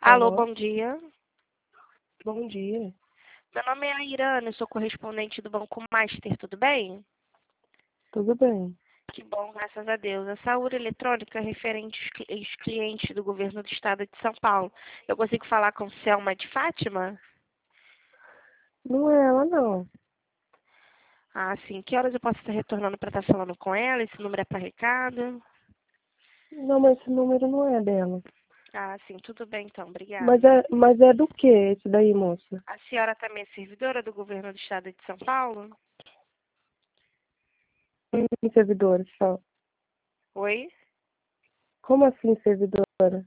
Alô, Alô, bom dia. bom dia. Meu nome é Airana, eu sou correspondente do Banco Master, tudo bem? Tudo bem? Que bom, graças a Deus. Essa urna eletrônica é referente aos clientes do governo do estado de São Paulo. Eu consigo falar com Selma de Fátima? Não é ela, não. Ah, sim. Que horas eu posso estar retornando para estar falando com ela? Esse número é para recado? Não, mas esse número não é dela. Ah, sim. Tudo bem, então. Mas Obrigada. é, mas é do que esse daí, moça? A senhora também é servidora do governo do estado de São Paulo? Servidora, só. Oi? Como assim, servidora?